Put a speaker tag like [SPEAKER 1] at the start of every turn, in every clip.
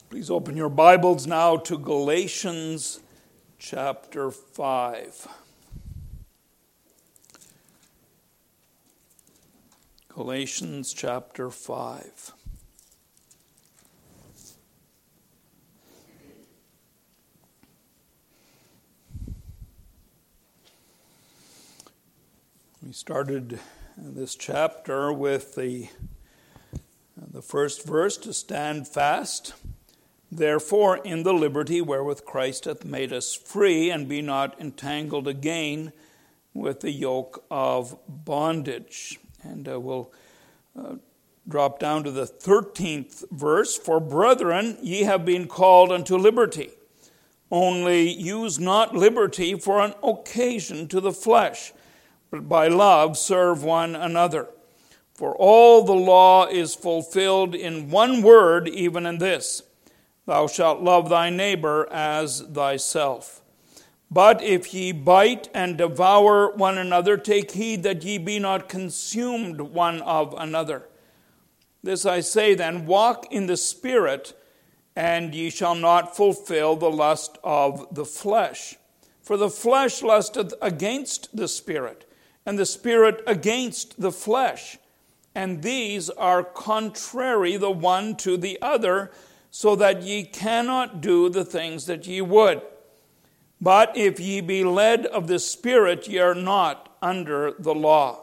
[SPEAKER 1] Please open your Bibles now to Galatians chapter 5. Galatians chapter 5. We started this chapter with the first verse, to stand fast. Therefore, in the liberty wherewith Christ hath made us free, and be not entangled again with the yoke of bondage. And we'll drop down to the 13th verse. For brethren, ye have been called unto liberty. Only use not liberty for an occasion to the flesh, but by love serve one another. For all the law is fulfilled in one word, even in this: Thou shalt love thy neighbor as thyself. But if ye bite and devour one another, take heed that ye be not consumed one of another. This I say then, walk in the Spirit, and ye shall not fulfill the lust of the flesh. For the flesh lusteth against the Spirit, and the Spirit against the flesh. And these are contrary the one to the other, so that ye cannot do the things that ye would. But if ye be led of the Spirit, ye are not under the law.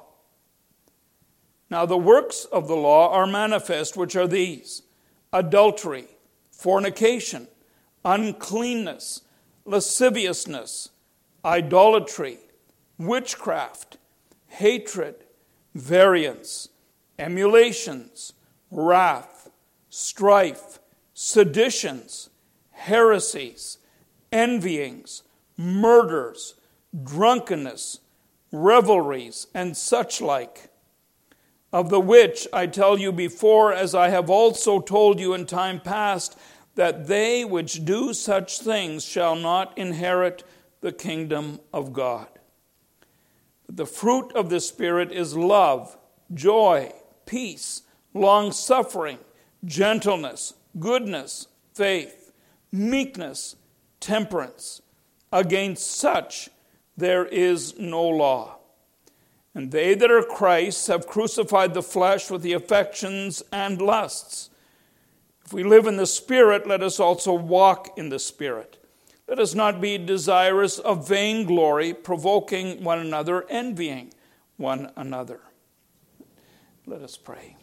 [SPEAKER 1] Now the works of the law are manifest, which are these: adultery, fornication, uncleanness, lasciviousness, idolatry, witchcraft, hatred, variance, emulations, wrath, strife, seditions, heresies, envyings, murders, drunkenness, revelries, and such like, of the which I tell you before, as I have also told you in time past, that they which do such things shall not inherit the kingdom of God. But the fruit of the Spirit is love, joy, peace, long-suffering, gentleness, goodness, faith, meekness, temperance. Against such there is no law. And they that are Christ's have crucified the flesh with the affections and lusts. If we live in the Spirit, let us also walk in the Spirit. Let us not be desirous of vainglory, provoking one another, envying one another. Let us pray.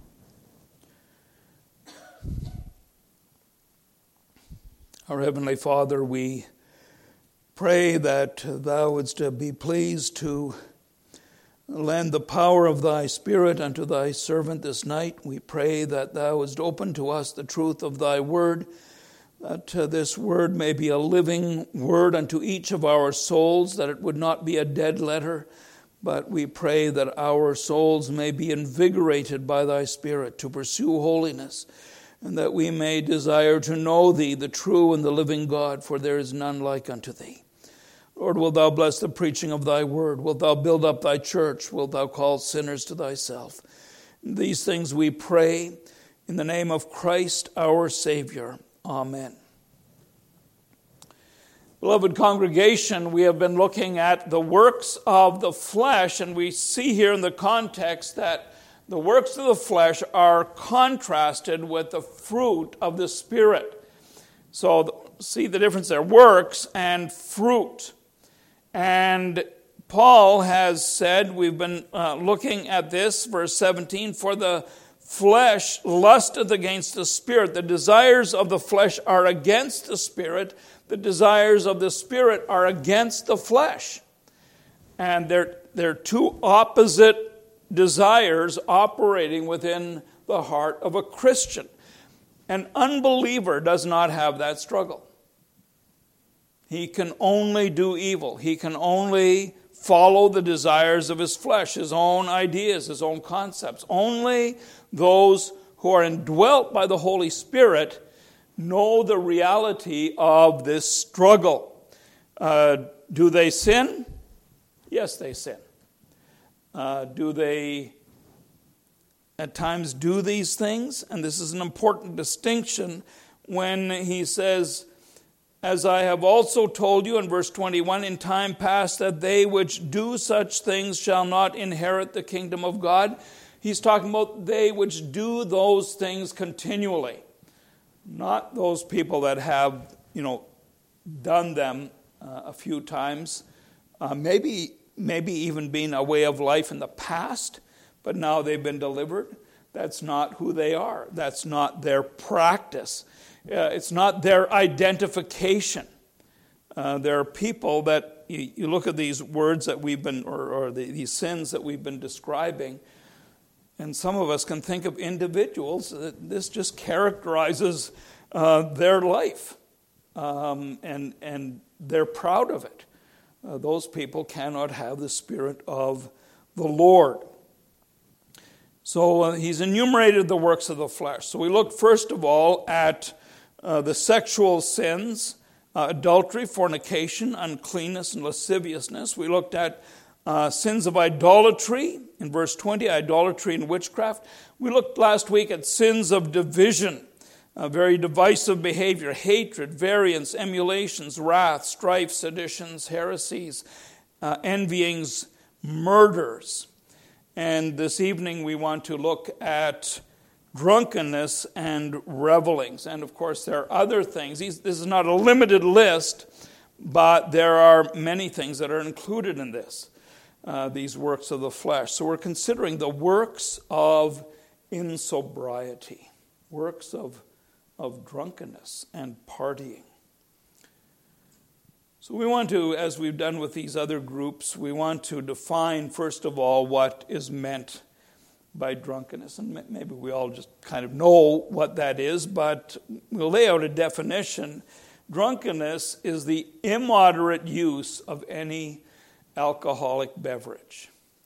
[SPEAKER 1] Our Heavenly Father, we pray that Thou wouldst be pleased to lend the power of Thy Spirit unto Thy servant this night. We pray that Thou wouldst open to us the truth of Thy word, that this word may be a living word unto each of our souls, that it would not be a dead letter, but we pray that our souls may be invigorated by Thy Spirit to pursue holiness, and that we may desire to know Thee, the true and the living God, for there is none like unto Thee. Lord, wilt Thou bless the preaching of Thy word? Wilt Thou build up Thy church? Wilt Thou call sinners to Thyself? These things we pray in the name of Christ our Savior. Amen. Beloved congregation, we have been looking at the works of the flesh, and we see here in the context that the works of the flesh are contrasted with the fruit of the Spirit. So see the difference there, works and fruit. And Paul has said, we've been looking at this, verse 17, for the flesh lusteth against the Spirit. The desires of the flesh are against the Spirit. The desires of the Spirit are against the flesh. And they're two opposite desires operating within the heart of a Christian. An unbeliever does not have that struggle. He can only do evil. He can only follow the desires of his flesh, his own ideas, his own concepts. Only those who are indwelt by the Holy Spirit know the reality of this struggle. Do they sin? Yes, they sin. Do they at times do these things? And this is an important distinction. when he says, as I have also told you in verse 21, in time past, that they which do such things shall not inherit the kingdom of God. He's talking about they which do those things continually. Not those people that have, done them a few times. Maybe even been a way of life in the past, but now they've been delivered. That's not who they are. That's not their practice. It's not their identification. There are people that, you look at these words that we've been, these sins that we've been describing, and some of us can think of individuals that this just characterizes their life, and they're proud of it. Those people cannot have the Spirit of the Lord. So he's enumerated the works of the flesh. So we look first of all at the sexual sins, adultery, fornication, uncleanness, and lasciviousness. We looked at sins of idolatry in verse 20, idolatry and witchcraft. We looked last week at sins of division, very divisive behavior, hatred, variance, emulations, wrath, strife, seditions, heresies, envyings, murders. And this evening we want to look at drunkenness and revelings. And of course there are other things. This is not a limited list, but there are many things that are included in this, these works of the flesh. So we're considering the works of insobriety, works of drunkenness and partying. So we want to, as we've done with these other groups, we want to define, first of all, what is meant by drunkenness. And maybe we all just kind of know what that is, but we'll lay out a definition. Drunkenness is the immoderate use of any alcoholic beverage.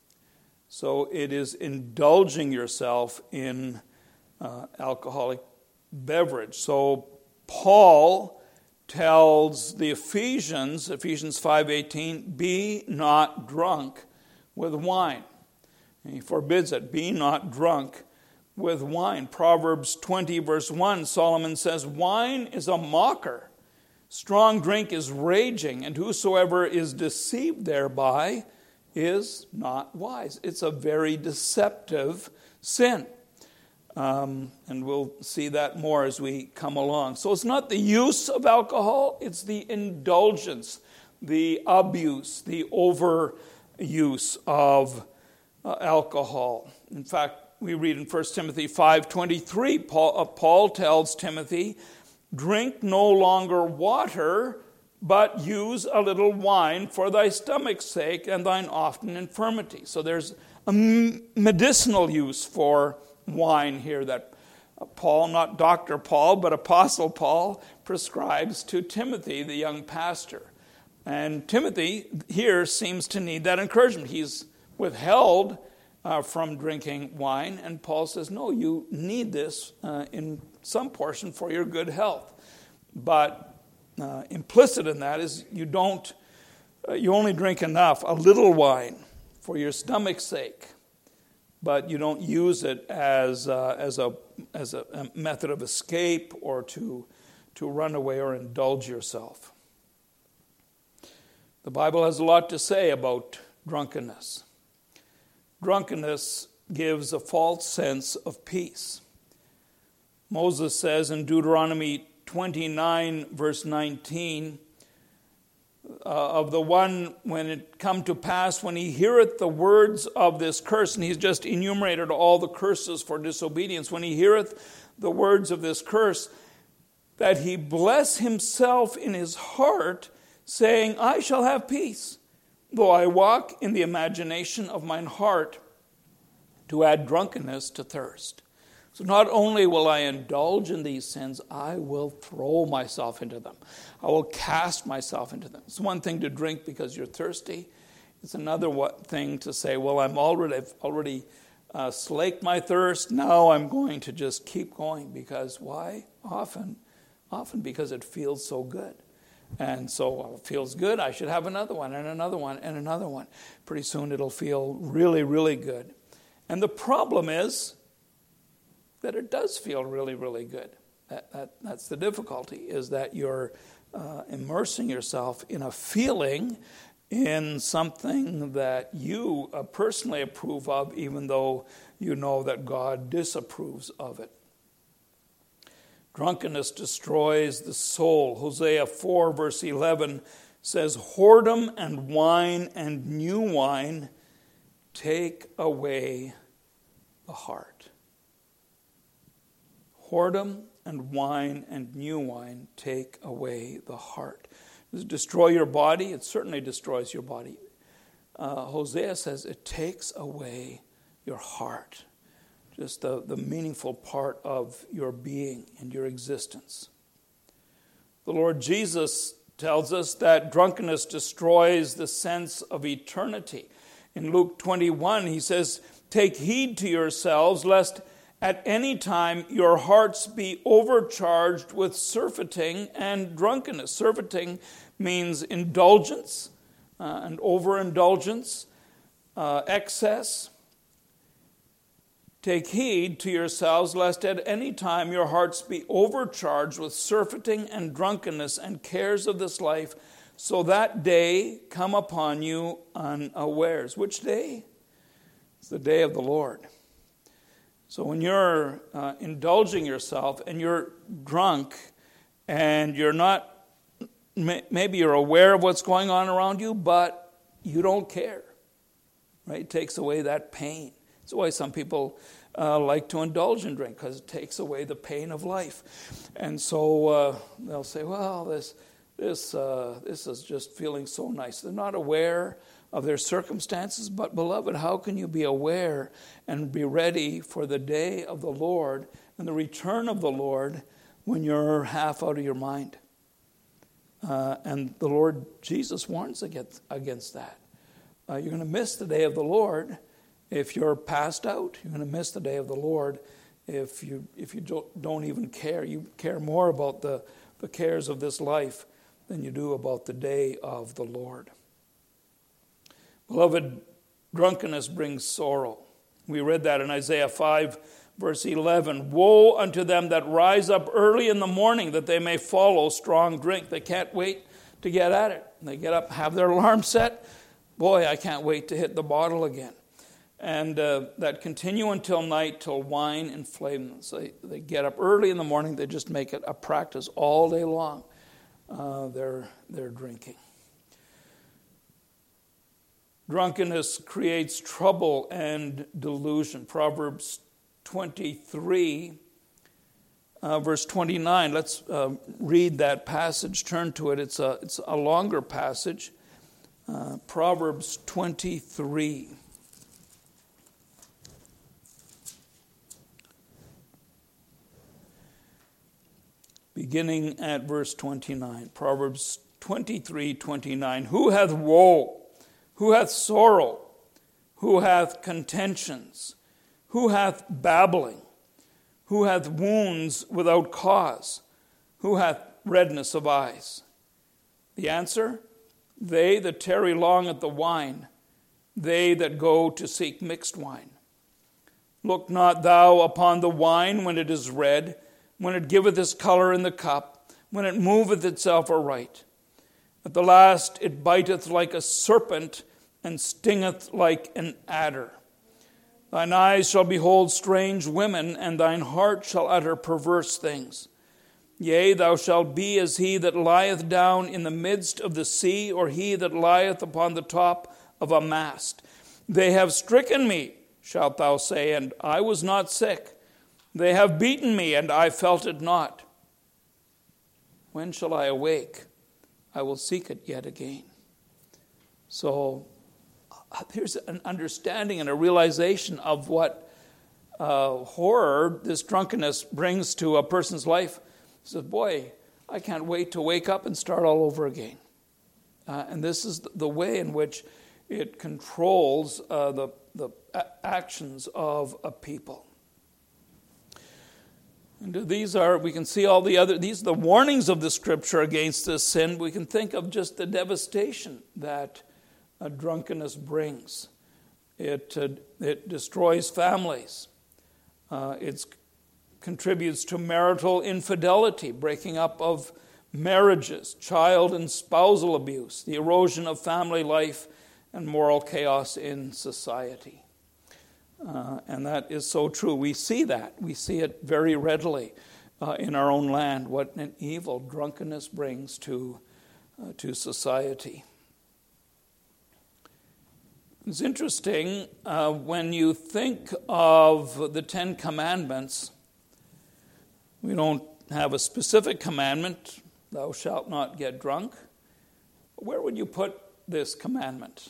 [SPEAKER 1] So it is indulging yourself in alcoholic beverage. So Paul tells the Ephesians 5:18, be not drunk with wine. And he forbids it. Be not drunk with wine. Proverbs 20 verse 1, Solomon says, wine is a mocker. Strong drink is raging, and whosoever is deceived thereby is not wise. It's a very deceptive sin. And we'll see that more as we come along. So it's not the use of alcohol, it's the indulgence, the abuse, the overuse of alcohol. In fact, we read in 1 Timothy 5:23, Paul tells Timothy, drink no longer water, but use a little wine for thy stomach's sake and thine often infirmity. So there's a medicinal use for wine here that Paul, not Dr. Paul, but Apostle Paul, prescribes to Timothy, the young pastor. And Timothy here seems to need that encouragement. He's withheld from drinking wine, and Paul says, no, you need this in some portion for your good health. But implicit in that is you only drink enough, a little wine, for your stomach's sake. But you don't use it as a method of escape or to run away or indulge yourself. The Bible has a lot to say about drunkenness. Drunkenness gives a false sense of peace. Moses says in Deuteronomy 29, verse 19, of the one when it come to pass, when he heareth the words of this curse, and he's just enumerated all the curses for disobedience, when he heareth the words of this curse, that he bless himself in his heart, saying, I shall have peace, though I walk in the imagination of mine heart, to add drunkenness to thirst. So not only will I indulge in these sins, I will throw myself into them. I will cast myself into them. It's one thing to drink because you're thirsty. It's another thing to say, well, I've already slaked my thirst. Now I'm going to just keep going. Because why? Often because it feels so good. And so, well, it feels good. I should have another one and another one and another one. Pretty soon it'll feel really, really good. And the problem is that it does feel really, really good. That's the difficulty, is that you're immersing yourself in a feeling, in something that you personally approve of, even though you know that God disapproves of it. Drunkenness destroys the soul. Hosea 4 verse 11 says, "Whoredom and wine and new wine take away the heart." Whoredom and wine and new wine take away the heart. Does it destroy your body? It certainly destroys your body. Hosea says it takes away your heart, just the meaningful part of your being and your existence. The Lord Jesus tells us that drunkenness destroys the sense of eternity. In Luke 21, he says, "Take heed to yourselves, lest at any time your hearts be overcharged with surfeiting and drunkenness." Surfeiting means indulgence and overindulgence, excess. "Take heed to yourselves, lest at any time your hearts be overcharged with surfeiting and drunkenness and cares of this life, so that day come upon you unawares." Which day? It's the day of the Lord. So when you're indulging yourself and you're drunk and you're not, maybe you're aware of what's going on around you, but you don't care, right? It takes away that pain. That's why some people like to indulge in drink, because it takes away the pain of life. And so they'll say, "Well, this is just feeling so nice." They're not aware of their circumstances, but beloved, how can you be aware and be ready for the day of the Lord and the return of the Lord when you're half out of your mind? And the Lord Jesus warns against that. You're going to miss the day of the Lord if you're passed out. You're going to miss the day of the Lord if you don't even care. You care more about the cares of this life than you do about the day of the Lord. Beloved, drunkenness brings sorrow. We read that in Isaiah 5, verse 11. "Woe unto them that rise up early in the morning, that they may follow strong drink." They can't wait to get at it. They get up, have their alarm set. "Boy, I can't wait to hit the bottle again." And that continue until night, till wine inflame them. So they get up early in the morning. They just make it a practice all day long. They're drinking. Drunkenness creates trouble and delusion. Proverbs 23, verse 29. Let's read that passage. Turn to it. It's a longer passage. Proverbs 23. Beginning at verse 29. Proverbs 23:29. "Who hath woe? Who hath sorrow? Who hath contentions? Who hath babbling? Who hath wounds without cause? Who hath redness of eyes?" The answer: they that tarry long at the wine, they that go to seek mixed wine. "Look not thou upon the wine when it is red, when it giveth his color in the cup, when it moveth itself aright. At the last it biteth like a serpent, and stingeth like an adder. Thine eyes shall behold strange women, and thine heart shall utter perverse things. Yea, thou shalt be as he that lieth down in the midst of the sea, or he that lieth upon the top of a mast. They have stricken me, shalt thou say, and I was not sick. They have beaten me, and I felt it not. When shall I awake? I will seek it yet again." So there's an understanding and a realization of what horror this drunkenness brings to a person's life. He says, "Boy, I can't wait to wake up and start all over again." And this is the way in which it controls the actions of a people. And we can see all these are the warnings of the Scripture against this sin. We can think of just the devastation that drunkenness brings. It destroys families. It's contributes to marital infidelity, breaking up of marriages, child and spousal abuse, the erosion of family life, and moral chaos in society. And that is so true. We see that. We see it very readily in our own land, what an evil drunkenness brings to society. It's interesting when you think of the Ten Commandments. We don't have a specific commandment, thou shalt not get drunk. Where would you put this commandment?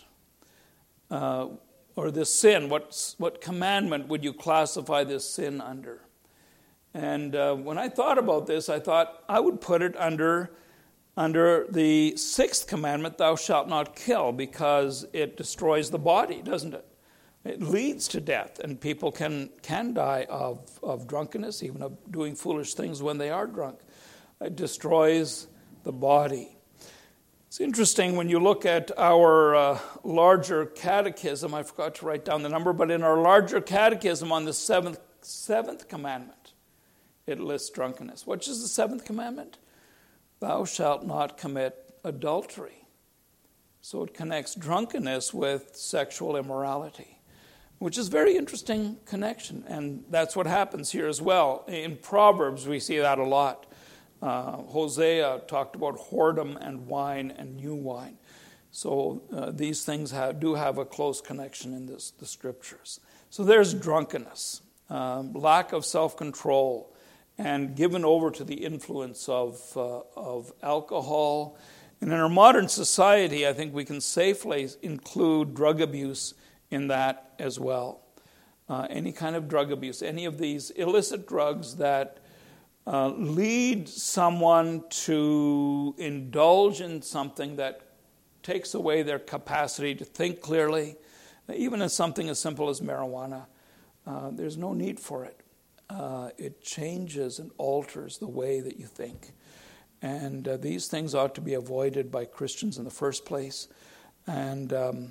[SPEAKER 1] Or this sin? What commandment would you classify this sin under? And when I thought about this, I thought I would put it under the sixth commandment, thou shalt not kill, because it destroys the body, doesn't it? It leads to death, and people can die of drunkenness, even of doing foolish things when they are drunk. It destroys the body. It's interesting when you look at our larger catechism. I forgot to write down the number, but in our larger catechism on the seventh commandment, it lists drunkenness. Which is the seventh commandment? Thou shalt not commit adultery. So it connects drunkenness with sexual immorality, which is a very interesting connection. And that's what happens here as well. In Proverbs, we see that a lot. Hosea talked about whoredom and wine and new wine. So these things do have a close connection in the scriptures. So there's drunkenness, lack of self-control, and given over to the influence of alcohol. And in our modern society, I think we can safely include drug abuse in that as well. Any kind of drug abuse, any of these illicit drugs that lead someone to indulge in something that takes away their capacity to think clearly, even as something as simple as marijuana. There's no need for it. It changes and alters the way that you think. And these things ought to be avoided by Christians in the first place. And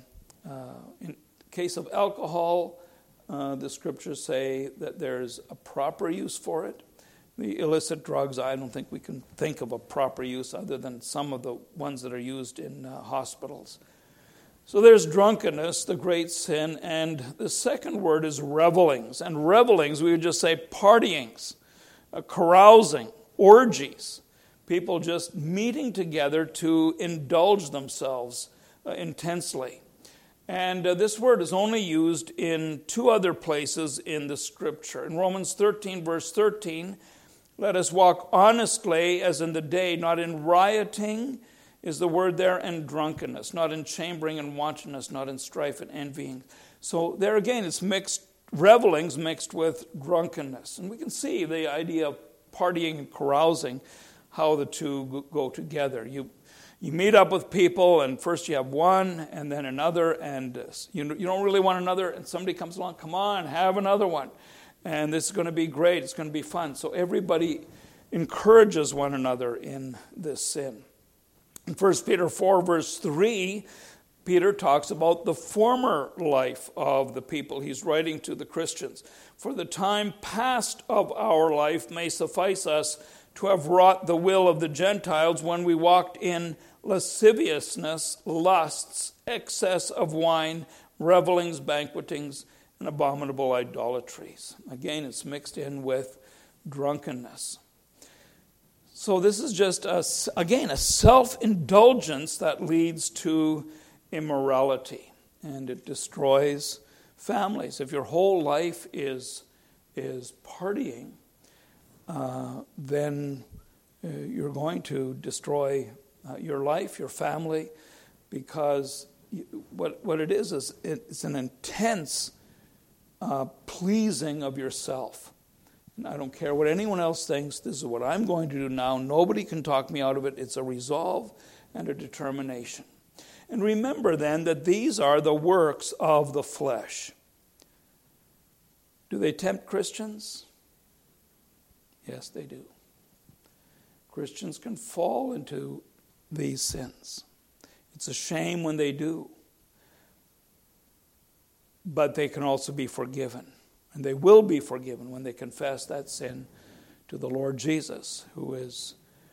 [SPEAKER 1] in case of alcohol, the scriptures say that there's a proper use for it. The illicit drugs, I don't think we can think of a proper use other than some of the ones that are used in hospitals. So there's drunkenness, the great sin, and the second word is revelings. And revelings, we would just say partyings, carousing, orgies, people just meeting together to indulge themselves intensely. And this word is only used in two other places in the scripture. In Romans 13, verse 13, let us walk honestly as in the day, not in rioting, is the word there, and drunkenness, not in chambering and wantonness, not in strife and envying. So there again, it's mixed, revelings mixed with drunkenness. And we can see the idea of partying and carousing, how the two go together. You meet up with people, and first you have one, and then another, and you don't really want another, and somebody comes along, come on, have another one. And this is going to be great, it's going to be fun. So everybody encourages one another in this sin. In 1 Peter 4, verse 3, Peter talks about the former life of the people. He's writing to the Christians. For the time past of our life may suffice us to have wrought the will of the Gentiles when we walked in lasciviousness, lusts, excess of wine, revelings, banquetings, and abominable idolatries. Again, it's mixed in with drunkenness. So this is just, a self-indulgence that leads to immorality, and it destroys families. If your whole life is partying, then you're going to destroy your life, your family, because what it is it's an intense pleasing of yourself. And I don't care what anyone else thinks. This is what I'm going to do now. Nobody can talk me out of it. It's a resolve and a determination. And remember then that these are the works of the flesh. Do they tempt Christians? Yes, they do. Christians can fall into these sins. It's a shame when they do. But they can also be forgiven. And they will be forgiven when they confess that sin to the Lord Jesus, who is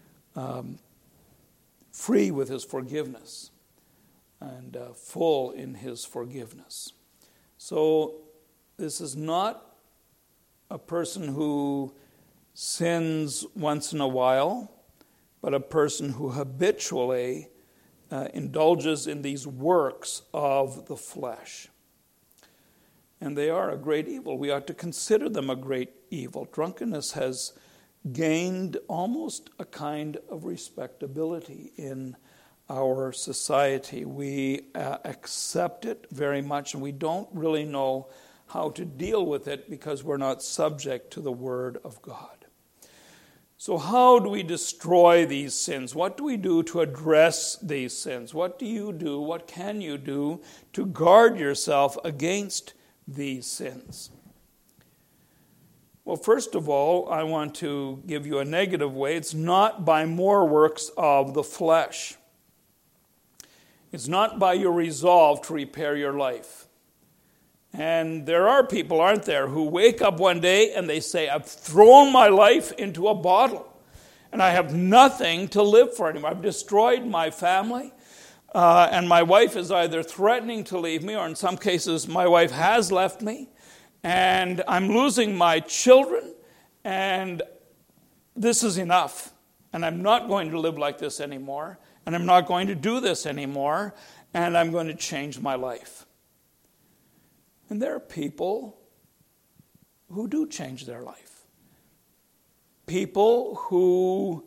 [SPEAKER 1] free with his forgiveness and full in his forgiveness. So this is not a person who sins once in a while, but a person who habitually indulges in these works of the flesh. And they are a great evil. We ought to consider them a great evil. Drunkenness has gained almost a kind of respectability in our society. We accept it very much, and we don't really know how to deal with it because we're not subject to the Word of God. So how do we destroy these sins? What do we do to address these sins? What do you do? What can you do to guard yourself against these sins? Well, first of all, I want to give you a negative way. It's not by more works of the flesh. It's not by your resolve to repair your life. And there are people, aren't there, who wake up one day and they say, I've thrown my life into a bottle and I have nothing to live for anymore. I've destroyed my family and my wife is either threatening to leave me, or in some cases my wife has left me, and I'm losing my children, and this is enough. And I'm not going to live like this anymore, and I'm not going to do this anymore, and I'm going to change my life. And there are people who do change their life. People who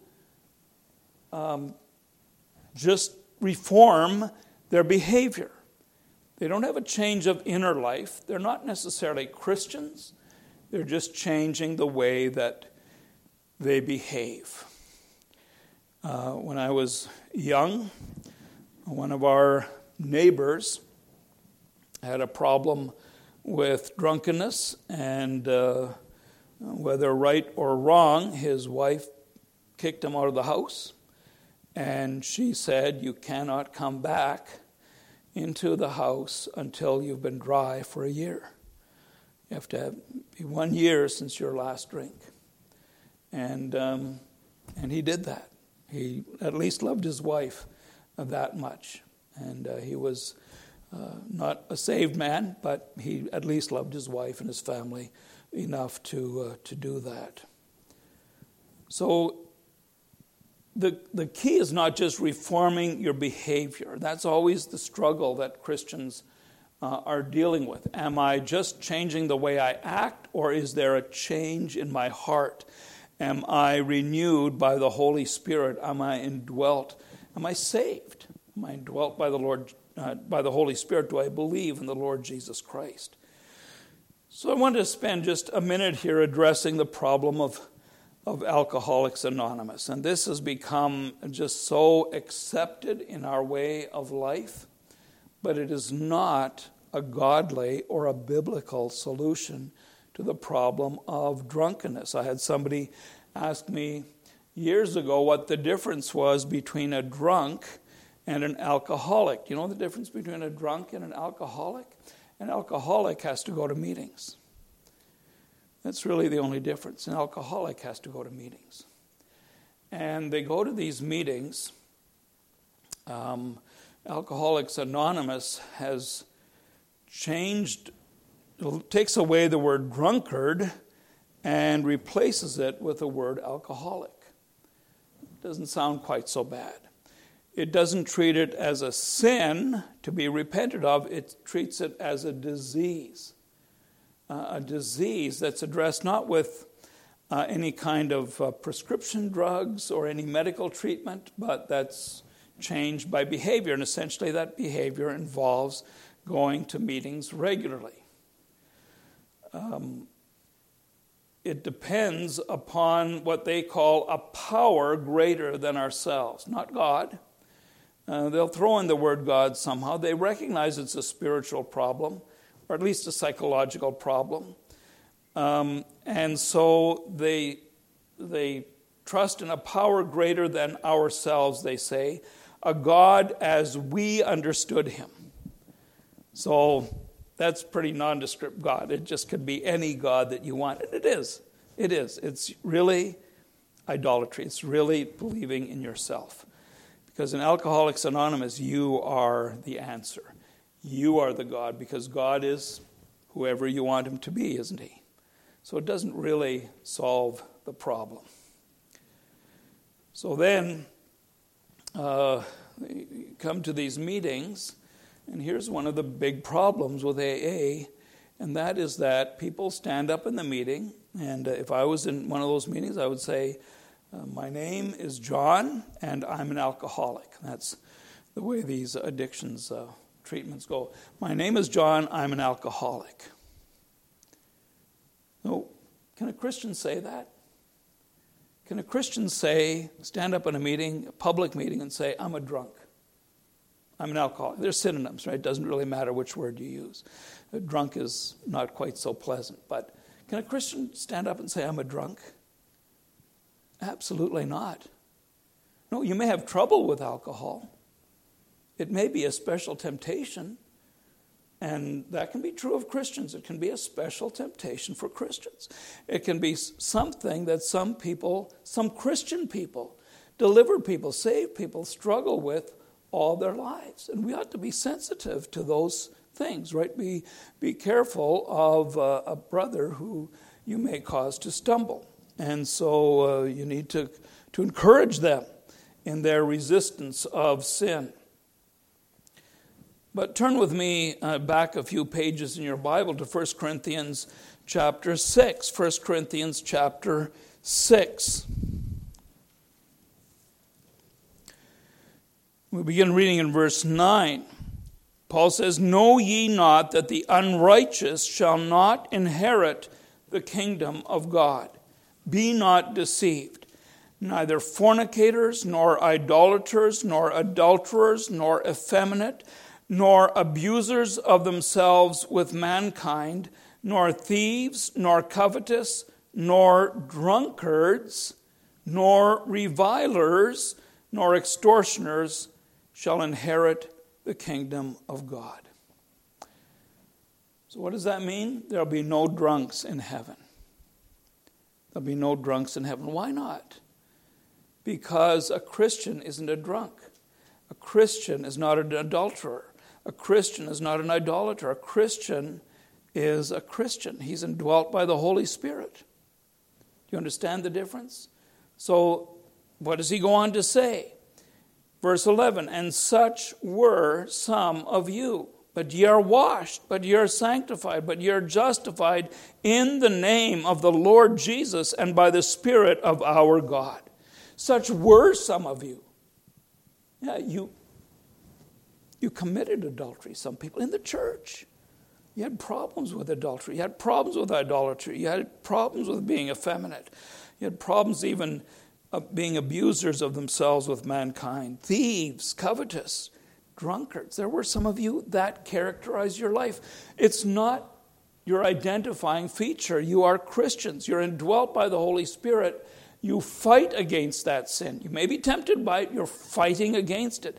[SPEAKER 1] just reform their behavior. They don't have a change of inner life. They're not necessarily Christians. They're just changing the way that they behave. When I was young, one of our neighbors had a problem with drunkenness, and whether right or wrong, his wife kicked him out of the house, and she said, you cannot come back into the house until you've been dry for a year. You have to be 1 year since your last drink. And he did that. He at least loved his wife that much. And he was not a saved man, but he at least loved his wife and his family enough to do that. So the key is not just reforming your behavior. That's always the struggle that Christians are dealing with. Am I just changing the way I act, or is there a change in my heart? Am I renewed by the Holy Spirit? Am I indwelt? Am I saved? Am I indwelt by the Lord, by the Holy Spirit? Do I believe in the Lord Jesus Christ? So I want to spend just a minute here addressing the problem of Alcoholics Anonymous. And this has become just so accepted in our way of life, but it is not a godly or a biblical solution to the problem of drunkenness. I had somebody ask me years ago what the difference was between a drunk and an alcoholic. You know the difference between a drunk and an alcoholic? An alcoholic has to go to meetings. That's really the only difference. An alcoholic has to go to meetings. And they go to these meetings. Alcoholics Anonymous has changed, takes away the word drunkard and replaces it with the word alcoholic. It doesn't sound quite so bad. It doesn't treat it as a sin to be repented of. It treats it as a disease that's addressed not with any kind of prescription drugs or any medical treatment, but that's changed by behavior. And essentially that behavior involves going to meetings regularly. It depends upon what they call a power greater than ourselves, not God. They'll throw in the word God somehow. They recognize it's a spiritual problem, or at least a psychological problem. And so they trust in a power greater than ourselves, they say, a God as we understood him. So that's pretty nondescript God. It just could be any God that you want. And it is. It is. It's really idolatry. It's really believing in yourself. Because in Alcoholics Anonymous, you are the answer. You are the God, because God is whoever you want him to be, isn't he? So it doesn't really solve the problem. So then, you come to these meetings, and here's one of the big problems with AA, and that is that people stand up in the meeting, and if I was in one of those meetings, I would say, my name is John, and I'm an alcoholic. That's the way these addictions treatments go. My name is John, I'm an alcoholic. No, can a Christian say that? Can a Christian stand up in a meeting, a public meeting, and say, I'm a drunk? I'm an alcoholic. They're synonyms, right? It doesn't really matter which word you use. A drunk is not quite so pleasant. But can a Christian stand up and say, I'm a drunk? Absolutely not. No, you may have trouble with alcohol. It may be a special temptation. And that can be true of Christians. It can be a special temptation for Christians. It can be something that some people, some Christian people, delivered people, saved people, struggle with all their lives. And we ought to be sensitive to those things, right? Be careful of a brother who you may cause to stumble. And so you need to encourage them in their resistance of sin. But turn with me back a few pages in your Bible to 1 Corinthians chapter 6. 1 Corinthians chapter 6. We begin reading in verse 9. Paul says, Know ye not that the unrighteous shall not inherit the kingdom of God? Be not deceived. Neither fornicators, nor idolaters, nor adulterers, nor effeminate, nor abusers of themselves with mankind, nor thieves, nor covetous, nor drunkards, nor revilers, nor extortioners shall inherit the kingdom of God. So what does that mean? There'll be no drunks in heaven. There'll be no drunks in heaven. Why not? Because a Christian isn't a drunk. A Christian is not an adulterer. A Christian is not an idolater. A Christian is a Christian. He's indwelt by the Holy Spirit. Do you understand the difference? So what does he go on to say? Verse 11, And such were some of you, but ye are washed, but ye are sanctified, but ye are justified in the name of the Lord Jesus and by the Spirit of our God. Such were some of you. Yeah, you committed adultery, some people, in the church. You had problems with adultery. You had problems with idolatry. You had problems with being effeminate. You had problems even of being abusers of themselves with mankind. Thieves, covetous, drunkards. There were some of you that characterized your life. It's not your identifying feature. You are Christians. You're indwelt by the Holy Spirit. You fight against that sin. You may be tempted by it. You're fighting against it.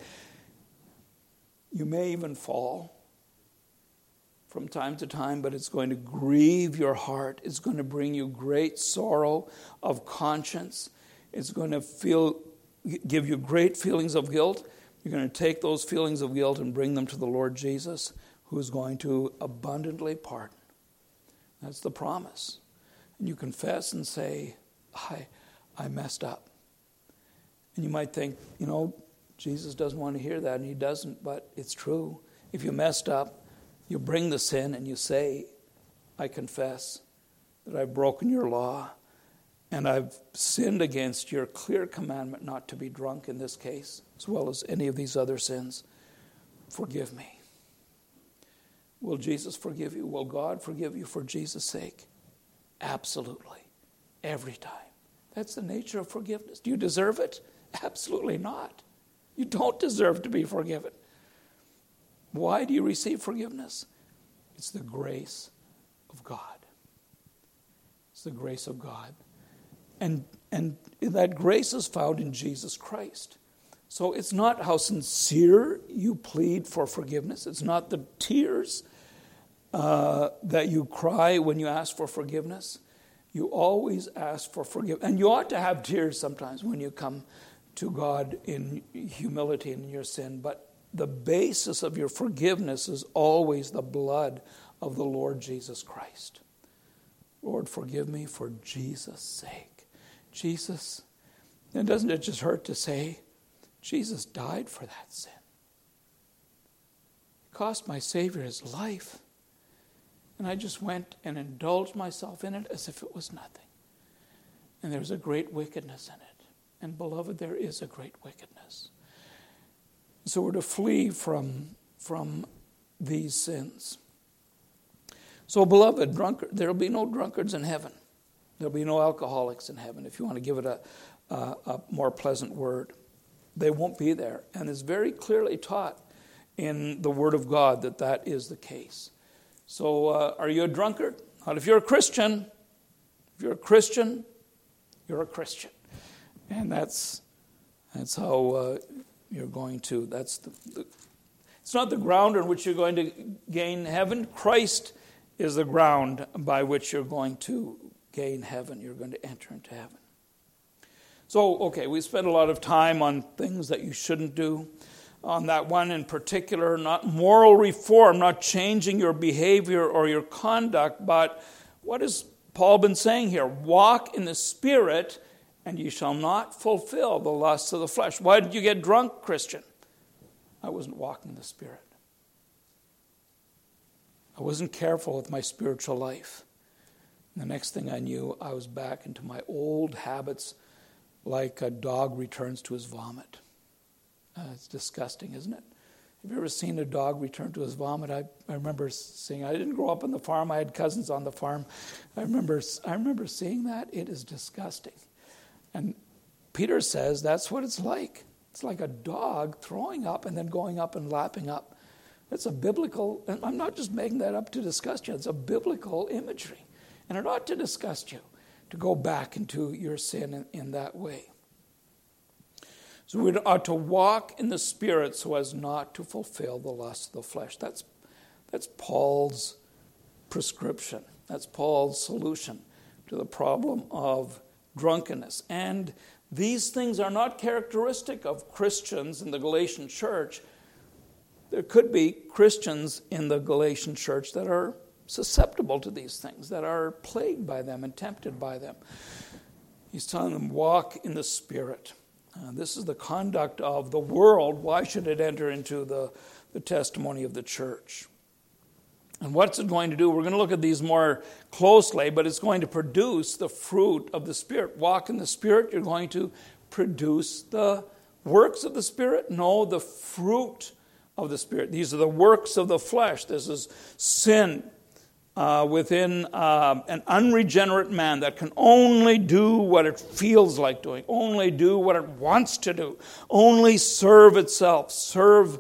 [SPEAKER 1] You may even fall from time to time, but it's going to grieve your heart. It's going to bring you great sorrow of conscience. It's going to give you great feelings of guilt. You're going to take those feelings of guilt and bring them to the Lord Jesus, who is going to abundantly pardon. That's the promise. And you confess and say, I messed up. And you might think, Jesus doesn't want to hear that, and he doesn't, but it's true. If you messed up, you bring the sin and you say, I confess that I've broken your law and I've sinned against your clear commandment not to be drunk in this case, as well as any of these other sins. Forgive me. Will Jesus forgive you? Will God forgive you for Jesus' sake? Absolutely. Every time. That's the nature of forgiveness. Do you deserve it? Absolutely not. You don't deserve to be forgiven. Why do you receive forgiveness? It's the grace of God. It's the grace of God. And that grace is found in Jesus Christ. So it's not how sincere you plead for forgiveness. It's not the tears that you cry when you ask for forgiveness. you always ask for forgiveness. And you ought to have tears sometimes when you come to God in humility in your sin. But the basis of your forgiveness is always the blood of the Lord Jesus Christ. Lord, forgive me for Jesus' sake. Jesus, and doesn't it just hurt to say, Jesus died for that sin? It cost my Savior his life. And I just went and indulged myself in it as if it was nothing. And there's a great wickedness in it. And beloved, there is a great wickedness. So we're to flee from these sins. So beloved, there will be no drunkards in heaven. There will be no alcoholics in heaven, if you want to give it a more pleasant word. They won't be there. And it's very clearly taught in the Word of God that is the case. So are you a drunkard? Not if you're a Christian. If you're a Christian, you're a Christian. And that's how you're going to. It's not the ground on which you're going to gain heaven. Christ is the ground by which you're going to gain heaven. You're going to enter into heaven. So, okay, we spent a lot of time on things that you shouldn't do. On that one in particular, not moral reform, not changing your behavior or your conduct, but what has Paul been saying here? Walk in the Spirit, and you shall not fulfill the lusts of the flesh. Why did you get drunk, Christian? I wasn't walking in the Spirit. I wasn't careful with my spiritual life. And the next thing I knew, I was back into my old habits, like a dog returns to his vomit. It's disgusting, isn't it? Have you ever seen a dog return to his vomit? I remember seeing. I didn't grow up on the farm. I had cousins on the farm. I remember seeing that. It is disgusting. And Peter says that's what it's like. It's like a dog throwing up and then going up and lapping up. It's a biblical, and I'm not just making that up to disgust you. It's a biblical imagery. And it ought to disgust you to go back into your sin in that way. So we ought to walk in the Spirit so as not to fulfill the lust of the flesh. That's Paul's prescription. That's Paul's solution to the problem of drunkenness. And these things are not characteristic of Christians in the Galatian church. There could be Christians in the Galatian church that are susceptible to these things, that are plagued by them and tempted by them. He's telling them, walk in the Spirit. This is the conduct of the world. Why should it enter into the testimony of the church? And what's it going to do? We're going to look at these more closely, but it's going to produce the fruit of the Spirit. Walk in the Spirit, you're going to produce the works of the Spirit? No, the fruit of the Spirit. These are the works of the flesh. This is sin within an unregenerate man that can only do what it feels like doing, only do what it wants to do, only serve itself, serve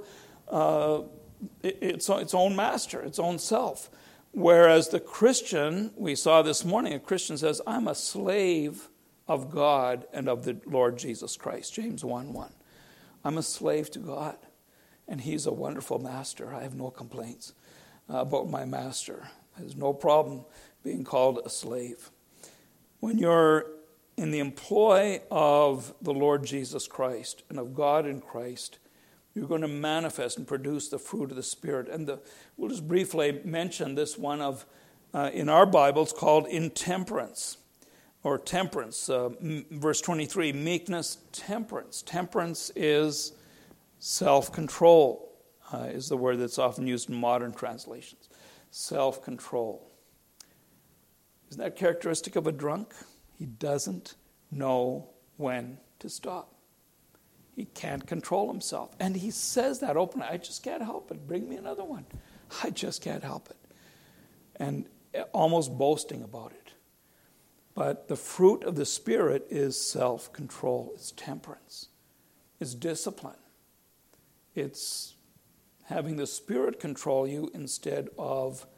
[SPEAKER 1] its own master, its own self. Whereas the Christian, we saw this morning, a Christian says, I'm a slave of God and of the Lord Jesus Christ, James 1:1. I'm a slave to God, and He's a wonderful master. I have no complaints about my master. There's no problem being called a slave. When you're in the employ of the Lord Jesus Christ and of God in Christ, you're going to manifest and produce the fruit of the Spirit. And we'll just briefly mention this one in our Bibles called intemperance or temperance. Verse 23, meekness, temperance. Temperance is self-control, is the word that's often used in modern translations. Self-control. Isn't that characteristic of a drunk? He doesn't know when to stop. He can't control himself. And he says that openly. I just can't help it. Bring me another one. I just can't help it. And almost boasting about it. But the fruit of the Spirit is self-control. It's temperance. It's discipline. It's having the Spirit control you instead of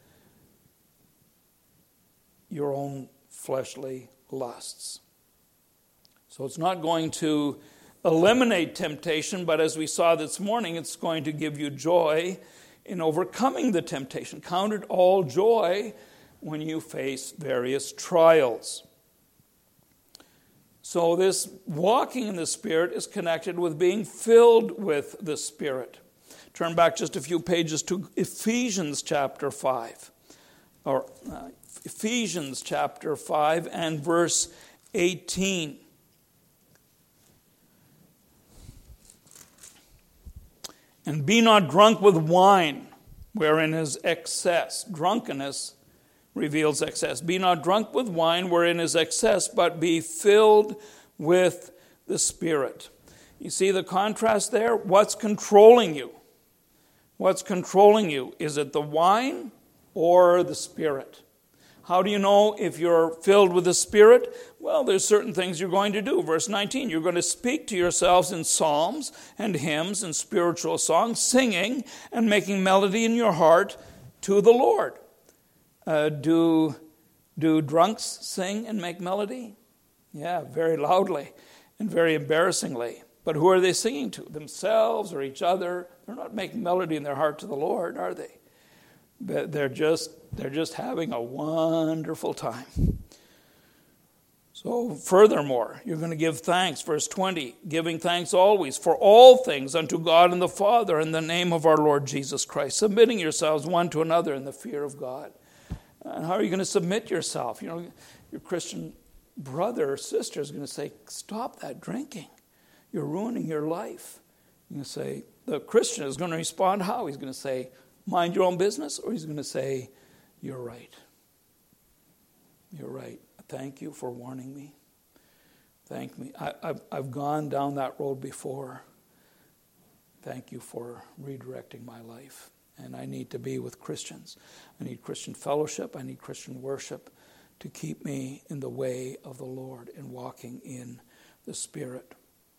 [SPEAKER 1] your own fleshly lusts. So it's not going to eliminate temptation, but as we saw this morning, it's going to give you joy in overcoming the temptation. Count it all joy when you face various trials. So this walking in the Spirit is connected with being filled with the Spirit. Turn back just a few pages to Ephesians chapter 5. Ephesians chapter 5 and verse 18. And be not drunk with wine, wherein is excess. Drunkenness reveals excess. Be not drunk with wine, wherein is excess, but be filled with the Spirit. You see the contrast there? What's controlling you? What's controlling you? Is it the wine or the Spirit? How do you know if you're filled with the Spirit? Well, there's certain things you're going to do. Verse 19, you're going to speak to yourselves in psalms and hymns and spiritual songs, singing and making melody in your heart to the Lord. Do drunks sing and make melody? Yeah, very loudly and very embarrassingly. But who are they singing to? Themselves or each other? They're not making melody in their heart to the Lord, are they? They're just having a wonderful time. So furthermore, you're going to give thanks. Verse 20, giving thanks always for all things unto God and the Father in the name of our Lord Jesus Christ, submitting yourselves one to another in the fear of God. And how are you going to submit yourself? You know, your Christian brother or sister is going to say, stop that drinking. You're ruining your life. You're going to say, the Christian is going to respond how? He's going to say, mind your own business, or he's going to say, you're right. You're right. Thank you for warning me. Thank me. I've gone down that road before. Thank you for redirecting my life. And I need to be with Christians. I need Christian fellowship. I need Christian worship to keep me in the way of the Lord and walking in the Spirit.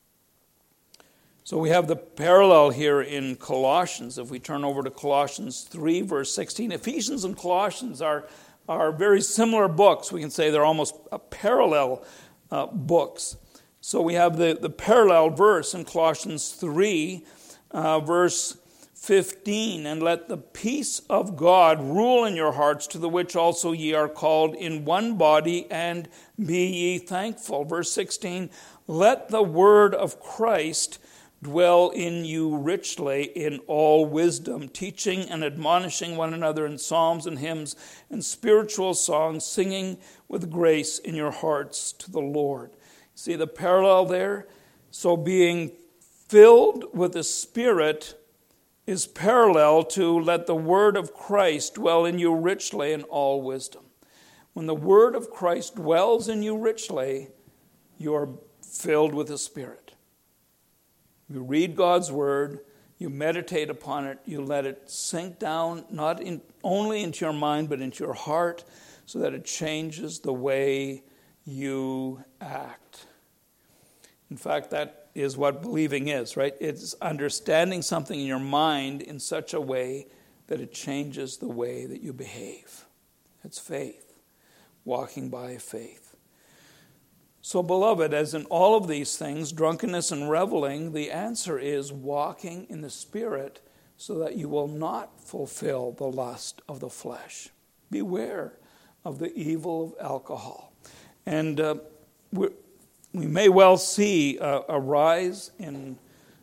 [SPEAKER 1] So we have the parallel here in Colossians. If we turn over to Colossians 3, verse 16, Ephesians and Colossians are very similar books. We can say they're almost parallel books. So we have the parallel verse in Colossians 3, verse 15, and let the peace of God rule in your hearts, to the which also ye are called in one body, and be ye thankful. Verse 16, let the word of Christ dwell in you richly in all wisdom, teaching and admonishing one another in psalms and hymns and spiritual songs, singing with grace in your hearts to the Lord. See the parallel there? So being filled with the Spirit is parallel to let the word of Christ dwell in you richly in all wisdom. When the word of Christ dwells in you richly, you are filled with the Spirit. You read God's word, you meditate upon it, you let it sink down, not only into your mind, but into your heart, so that it changes the way you act. In fact, that is what believing is, right? It's understanding something in your mind in such a way that it changes the way that you behave. It's faith, walking by faith. So, beloved, as in all of these things, drunkenness and reveling, the answer is walking in the Spirit so that you will not fulfill the lust of the flesh. Beware of the evil of alcohol. And we may well see a rise in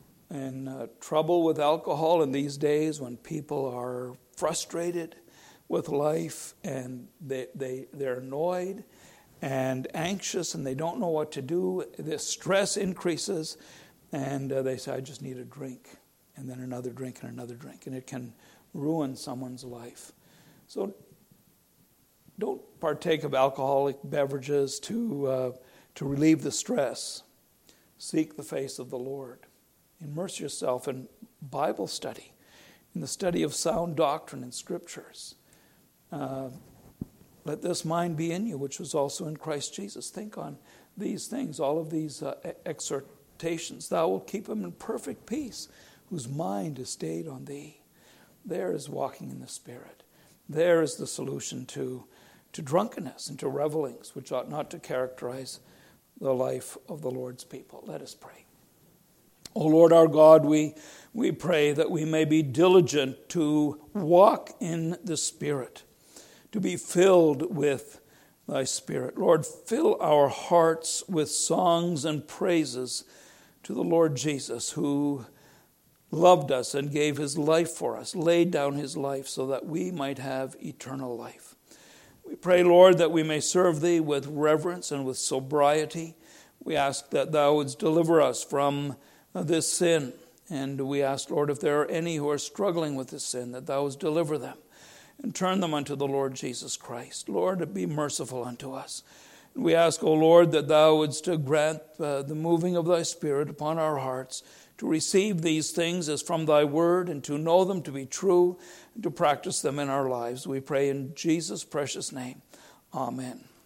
[SPEAKER 1] trouble with alcohol in these days when people are frustrated with life and they're annoyed and anxious and they don't know what to do. The stress increases and they say, I just need a drink, and then another drink and another drink, and it can ruin someone's life. So don't partake of alcoholic beverages to relieve the stress. Seek the face of the Lord. Immerse yourself in Bible study, in the study of sound doctrine and scriptures. Let this mind be in you, which was also in Christ Jesus. Think on these things, all of these exhortations. Thou wilt keep him in perfect peace, whose mind is stayed on thee. There is walking in the Spirit. There is the solution to drunkenness and to revelings, which ought not to characterize the life of the Lord's people. Let us pray. O Lord our God, we pray that we may be diligent to walk in the Spirit, to be filled with thy Spirit. Lord, fill our hearts with songs and praises to the Lord Jesus, who loved us and gave his life for us, laid down his life so that we might have eternal life. We pray, Lord, that we may serve thee with reverence and with sobriety. We ask that thou wouldst deliver us from this sin. And we ask, Lord, if there are any who are struggling with this sin, that thou wouldst deliver them and turn them unto the Lord Jesus Christ. Lord, be merciful unto us. And we ask, O Lord, that thou wouldst grant the moving of thy Spirit upon our hearts to receive these things as from thy word and to know them to be true and to practice them in our lives. We pray in Jesus' precious name. Amen.